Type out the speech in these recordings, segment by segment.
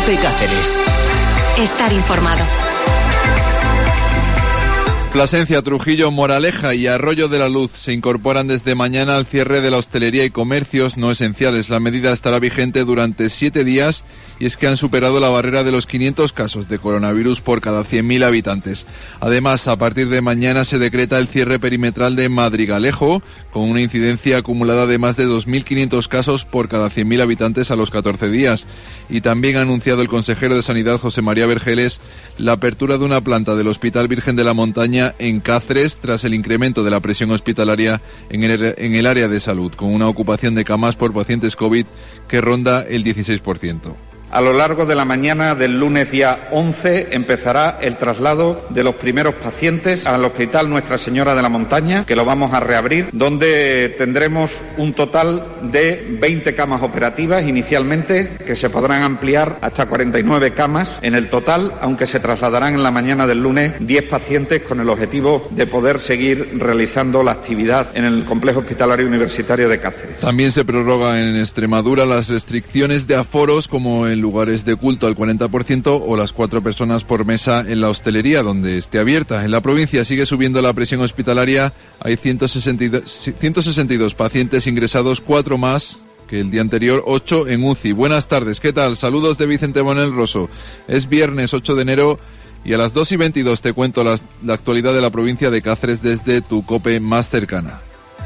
COPE Cáceres. Estar informado. Plasencia, Trujillo, Moraleja y Arroyo de la Luz se incorporan desde mañana al cierre de la hostelería y comercios no esenciales. La medida estará vigente durante 7 días y es que han superado la barrera de los 500 casos de coronavirus por cada 100.000 habitantes. Además, a partir de mañana se decreta el cierre perimetral de Madrigalejo, con una incidencia acumulada de más de 2.500 casos por cada 100.000 habitantes a los 14 días. Y también ha anunciado el consejero de Sanidad, José María Vergeles, la apertura de una planta del Hospital Virgen de la Montaña en Cáceres tras el incremento de la presión hospitalaria en el área de salud, con una ocupación de camas por pacientes COVID que ronda el 16%. A lo largo de la mañana del lunes día 11 empezará el traslado de los primeros pacientes al Hospital Nuestra Señora de la Montaña, que lo vamos a reabrir, donde tendremos un total de 20 camas operativas inicialmente, que se podrán ampliar hasta 49 camas en el total, aunque se trasladarán en la mañana del lunes 10 pacientes con el objetivo de poder seguir realizando la actividad en el Complejo Hospitalario Universitario de Cáceres. También se prorroga en Extremadura las restricciones de aforos, como en lugares de culto al 40% o las 4 personas por mesa en la hostelería donde esté abierta. En la provincia sigue subiendo la presión hospitalaria. Hay 162 pacientes ingresados, 4 más que el día anterior, 8 en UCI. Buenas tardes, ¿qué tal? Saludos de Vicente Manuel Rosso. Es viernes 8 de enero y a las 2:22 te cuento la actualidad de la provincia de Cáceres desde tu COPE más cercana.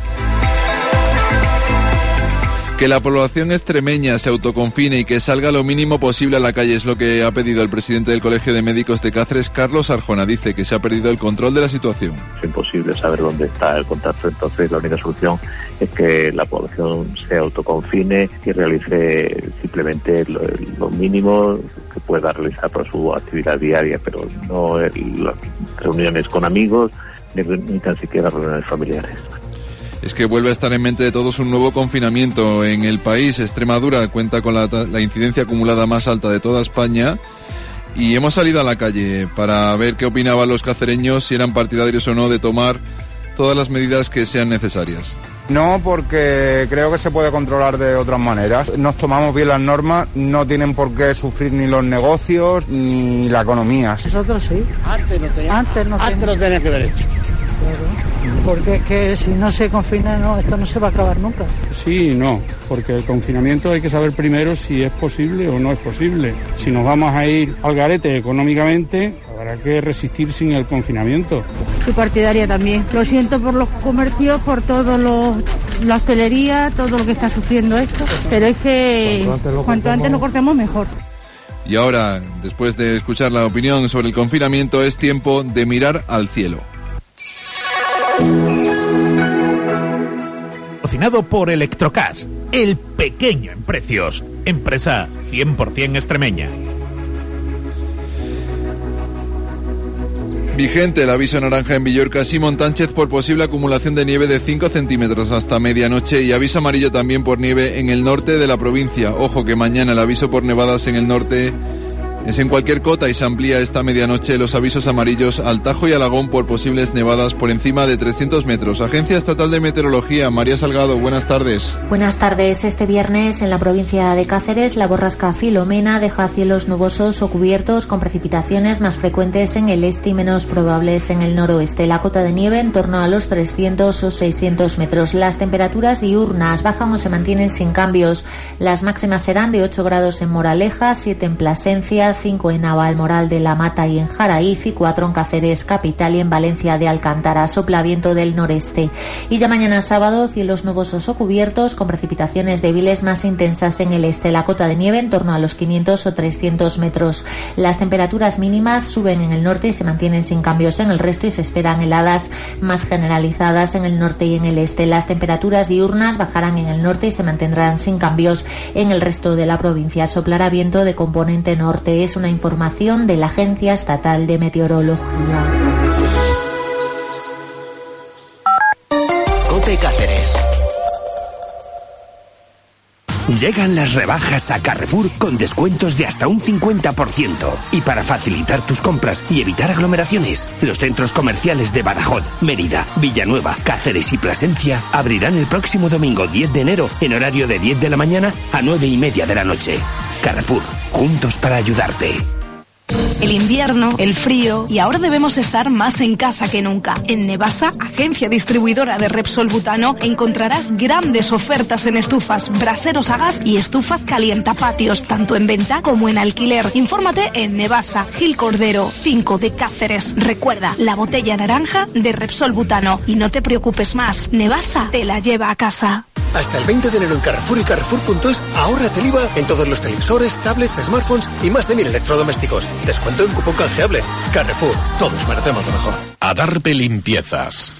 Que la población extremeña se autoconfine y que salga lo mínimo posible a la calle es lo que ha pedido el presidente del Colegio de Médicos de Cáceres, Carlos Arjona. Dice que se ha perdido el control de la situación. Es imposible saber dónde está el contacto, entonces la única solución es que la población se autoconfine y realice simplemente lo mínimo que pueda realizar para su actividad diaria, pero no las reuniones con amigos ni tan siquiera reuniones familiares. Es que vuelve a estar en mente de todos un nuevo confinamiento en el país. Extremadura cuenta con la incidencia acumulada más alta de toda España y hemos salido a la calle para ver qué opinaban los cacereños, si eran partidarios o no de tomar todas las medidas que sean necesarias. No, porque creo que se puede controlar de otras maneras. Nos tomamos bien las normas, no tienen por qué sufrir ni los negocios ni la economía. Nosotros sí. Antes no tenía que ver hecho. Claro. Porque es que si no se confina, esto no se va a acabar nunca. Sí y no, porque el confinamiento hay que saber primero si es posible o no es posible. Si nos vamos a ir al garete económicamente, habrá que resistir sin el confinamiento. Soy partidaria también. Lo siento por los comercios, por todo la hostelería, todo lo que está sufriendo esto, pero es que cuanto antes lo cortemos mejor. Y ahora, después de escuchar la opinión sobre el confinamiento, es tiempo de mirar al cielo. Cocinado por Electrocas, el pequeño en precios. Empresa 100% extremeña. Vigente el aviso naranja en Villorca y Montánchez por posible acumulación de nieve de 5 centímetros hasta medianoche y aviso amarillo también por nieve en el norte de la provincia. Ojo que mañana el aviso por nevadas en el norte es en cualquier cota y se amplía esta medianoche los avisos amarillos al Tajo y Alagón por posibles nevadas por encima de 300 metros. Agencia Estatal de Meteorología, María Salgado, buenas tardes. Buenas tardes. Este viernes en la provincia de Cáceres la borrasca Filomena deja cielos nubosos o cubiertos con precipitaciones más frecuentes en el este y menos probables en el noroeste. La cota de nieve en torno a los 300 o 600 metros. Las temperaturas diurnas bajan o se mantienen sin cambios. Las máximas serán de 8 grados en Moraleja, 7 en Plasencia, 5 en Navalmoral de la Mata y en Jaraíz y 4 en Cáceres capital y en Valencia de Alcántara. Sopla viento del noreste. Y ya mañana sábado cielos nubosos o cubiertos con precipitaciones débiles más intensas en el este. La cota de nieve en torno a los 500 o 300 metros. Las temperaturas mínimas suben en el norte y se mantienen sin cambios en el resto y se esperan heladas más generalizadas en el norte y en el este. Las temperaturas diurnas bajarán en el norte y se mantendrán sin cambios en el resto de la provincia. Soplará viento de componente norte. Es una información de la Agencia Estatal de Meteorología. COPE Cáceres. Llegan las rebajas a Carrefour con descuentos de hasta un 50%. Y para facilitar tus compras y evitar aglomeraciones, los centros comerciales de Badajoz, Mérida, Villanueva, Cáceres y Plasencia abrirán el próximo domingo 10 de enero en horario de 10 de la mañana a 9:30 de la noche. Carrefour, juntos para ayudarte. El invierno, el frío y ahora debemos estar más en casa que nunca. En Nevasa, agencia distribuidora de Repsol Butano, encontrarás grandes ofertas en estufas, braseros a gas y estufas calientapatios, tanto en venta como en alquiler. Infórmate en Nevasa, Gil Cordero, 5 de Cáceres. Recuerda, la botella naranja de Repsol Butano. Y no te preocupes más, Nevasa te la lleva a casa. Hasta el 20 de enero en Carrefour y Carrefour.es, ahórrate el IVA en todos los televisores, tablets, smartphones y más de 1000 electrodomésticos. Descuento en cupón canjeable. Carrefour, todos merecemos lo mejor. Adarve Limpiezas.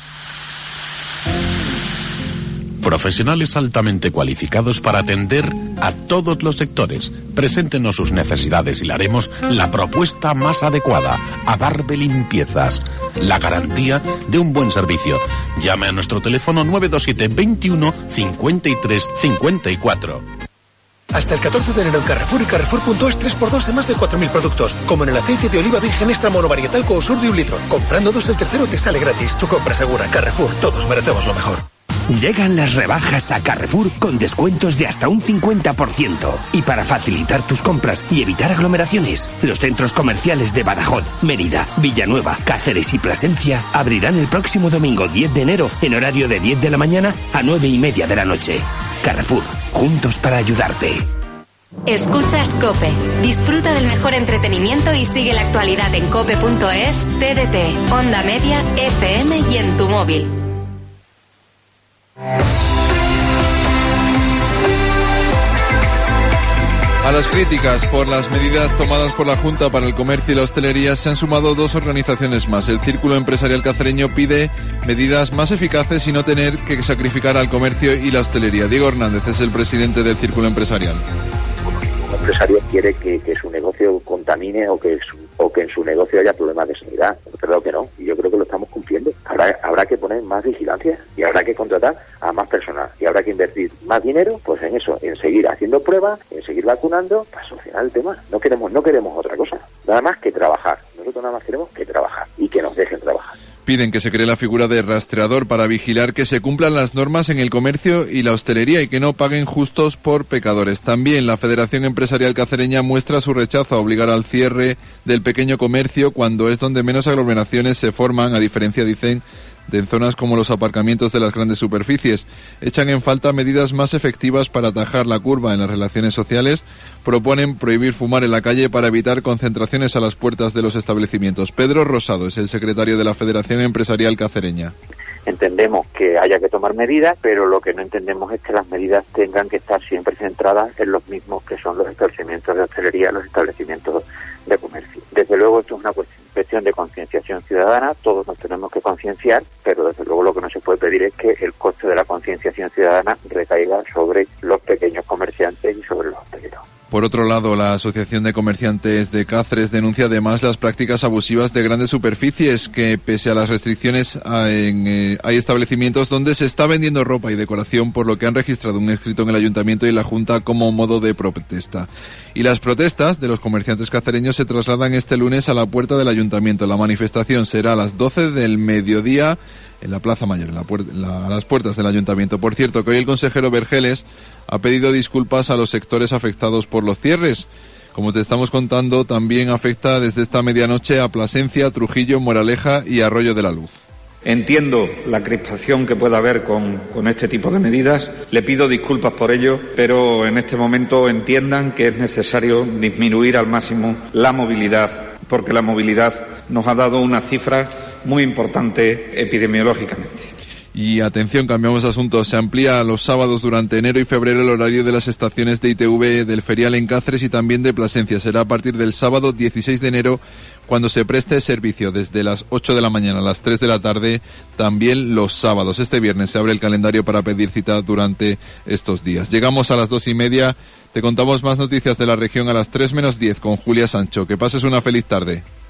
Profesionales altamente cualificados para atender a todos los sectores. Preséntenos sus necesidades y le haremos la propuesta más adecuada. Adarve Limpiezas. La garantía de un buen servicio. Llame a nuestro teléfono 927 21 53 54. Hasta el 14 de enero en Carrefour y Carrefour.es 3x2 en más de 4.000 productos. Como en el aceite de oliva virgen extra monovarietal Coosur de 1 litro. Comprando 2 el tercero te sale gratis. Tu compra segura. Carrefour, todos merecemos lo mejor. Llegan las rebajas a Carrefour con descuentos de hasta un 50%. Y para facilitar tus compras y evitar aglomeraciones, los centros comerciales de Badajoz, Mérida, Villanueva, Cáceres y Plasencia abrirán el próximo domingo 10 de enero en horario de 10 de la mañana a 9:30 de la noche. Carrefour, juntos para ayudarte. Escuchas COPE. Disfruta del mejor entretenimiento y sigue la actualidad en cope.es, TDT, Onda Media, FM y en tu móvil. A las críticas por las medidas tomadas por la Junta para el Comercio y la Hostelería se han sumado 2 organizaciones más. El Círculo Empresarial Cacereño pide medidas más eficaces y no tener que sacrificar al comercio y la hostelería. Diego Hernández es el presidente del Círculo Empresarial. Un empresario quiere que su negocio contamine o que en su negocio haya problemas de sanidad. Creo que no, y yo creo que lo estamos cumpliendo. Habrá que poner más vigilancia y habrá que contratar a más personas y habrá que invertir más dinero pues en eso, en seguir haciendo pruebas, en seguir vacunando para solucionar el tema. No queremos otra cosa, nada más que trabajar. Nosotros nada más queremos que trabajar y que nos dejen trabajar. Piden que se cree la figura de rastreador para vigilar que se cumplan las normas en el comercio y la hostelería y que no paguen justos por pecadores. También la Federación Empresarial Cacereña muestra su rechazo a obligar al cierre del pequeño comercio cuando es donde menos aglomeraciones se forman, a diferencia, dicen, de en zonas como los aparcamientos de las grandes superficies. Echan en falta medidas más efectivas para atajar la curva en las relaciones sociales. Proponen prohibir fumar en la calle para evitar concentraciones a las puertas de los establecimientos. Pedro Rosado es el secretario de la Federación Empresarial Cacereña. Entendemos que haya que tomar medidas, pero lo que no entendemos es que las medidas tengan que estar siempre centradas en los mismos que son los establecimientos de hostelería, los establecimientos de comercio. Desde luego esto es una cuestión de concienciación ciudadana, todos nos tenemos que concienciar, pero desde luego lo que no se puede pedir es que el coste de la concienciación ciudadana recaiga sobre los pequeños comerciantes y sobre los hosteleros. Por otro lado, la Asociación de Comerciantes de Cáceres denuncia además las prácticas abusivas de grandes superficies, que pese a las restricciones hay establecimientos donde se está vendiendo ropa y decoración, por lo que han registrado un escrito en el Ayuntamiento y la Junta como modo de protesta. Y las protestas de los comerciantes cacereños se trasladan este lunes a la puerta del Ayuntamiento. La manifestación será a las 12 del mediodía en la Plaza Mayor, a las puertas del Ayuntamiento. Por cierto, que hoy el consejero Vergeles ha pedido disculpas a los sectores afectados por los cierres. Como te estamos contando, también afecta desde esta medianoche a Plasencia, Trujillo, Moraleja y Arroyo de la Luz. Entiendo la crispación que pueda haber con este tipo de medidas, le pido disculpas por ello, pero en este momento entiendan que es necesario disminuir al máximo la movilidad, porque la movilidad nos ha dado una cifra muy importante epidemiológicamente. Y atención, cambiamos de asunto. Se amplía los sábados durante enero y febrero el horario de las estaciones de ITV del ferial en Cáceres y también de Plasencia. Será a partir del sábado 16 de enero cuando se preste servicio desde las 8 de la mañana a las 3 de la tarde, también los sábados. Este viernes se abre el calendario para pedir cita durante estos días. Llegamos a las 2:30. Te contamos más noticias de la región a las 3 menos 10 con Julia Sancho. Que pases una feliz tarde.